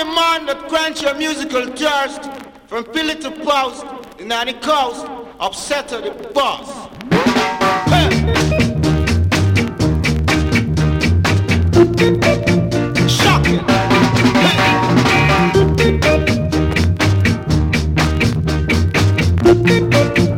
the man that quench your musical thirst from pillar to post, and on the coast, upset to the boss. Hey. Shocking. Hey.